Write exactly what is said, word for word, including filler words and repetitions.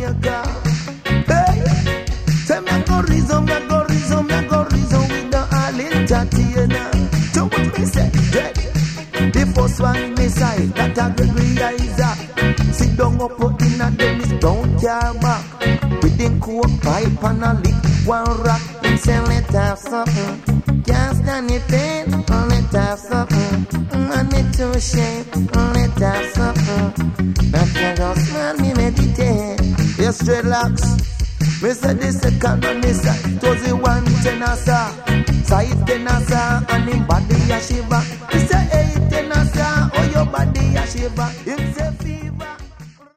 Jamaica. Hey, say me a go reason, me a go reason, me a go reason with the all entertainer. So what me say? Dread. The first one me side, that a Gregory Isaac. Sit down up in a dem is brown car back. With the coke pipe and a lick one rock. Him say let have something. Can't stand the pain, let have something. I need to shake, let have something. That can go smile me meditate. Yes, dreadlocks. Me say the second one, me say it was the one tenasa. Say it tenasa and him body a shiver. He say hey tenasa, oh your body a shiver.